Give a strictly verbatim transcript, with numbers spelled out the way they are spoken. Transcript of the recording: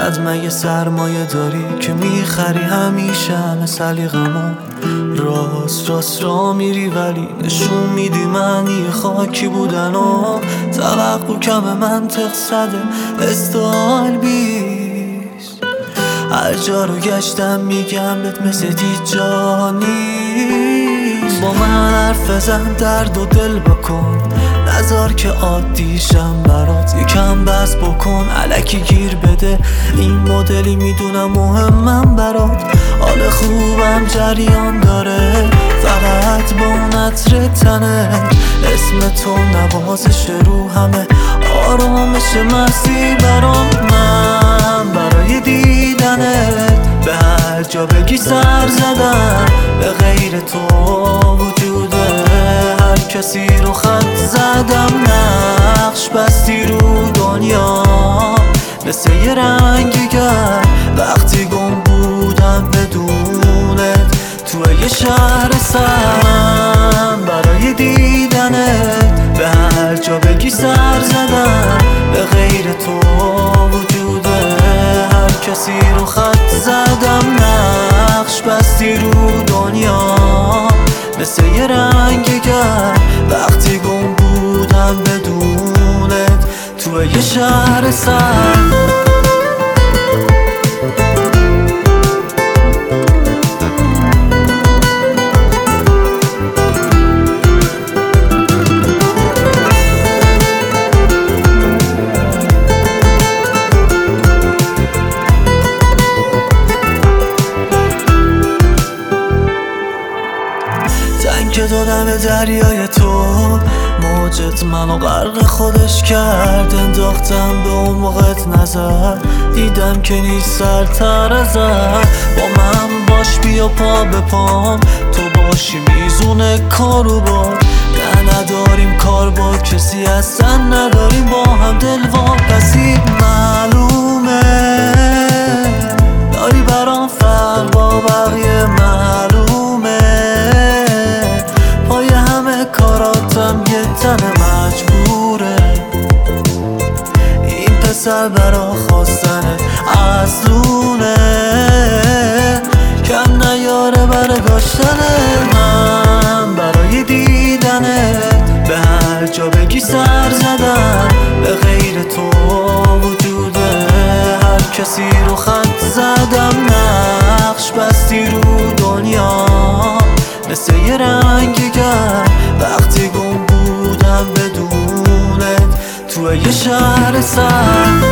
بعد مگه سرمایه داری که میخری همیشه همه سلیقمو راست راست را میری ولی نشون میدی معنی خاکی بودن و توقع کم منطق صده استایل بیست. هر جا رو گشتم میگم بهت مثل دید جا نیست. با من حرف بزن درد و دل بکن نذار که عادیشم برات یکم بس بکن الکی گیر بده این مدلی میدونم مهمم برات حال خوبم جریان داره فقط با اون عطر تنه اسم تو نوازش رو همه آرامش مسیر برام من برای دیدنت به هر جا بگی سر زدم به غیر تو وجوده هر کسی رو خط زدم نقش بستی رو دنیا مثل یه رنگیگر وقتی گم بودم بدونت توی یه شهر سرم برای دیدنت به هر جا بگی سر زدم به غیر تو وجوده هر کسی رو خط زدم نقش بستی رو دنیا مثل یه رنگیگر وقتی گم بودم بدونت توی یه شهر سرد. که دادم به دریای تو موجت منو غرق خودش کرد انداختم به اون موقعت نظر دیدم که نیست سرتر ازت با من باش بیا پا به پام تو باشی میزونه کارو با نه نداریم کار با کسی اصلا نداریم با هم دل واپسی معلومه داری برام فرق با بقیه معلومه پای همه کاراتم یه تن مجبوره این پسر برا خواستنت اصلونه کم نیاره برا داشتنت من برای دیدنت به هر جا بگی سر زدم به غیر تو وجوده هر کسی رو خط زدم نقش بستی رو دنیا مثل یه رنگیگر وقتی گم بودم بدونت توی یه شهر سرد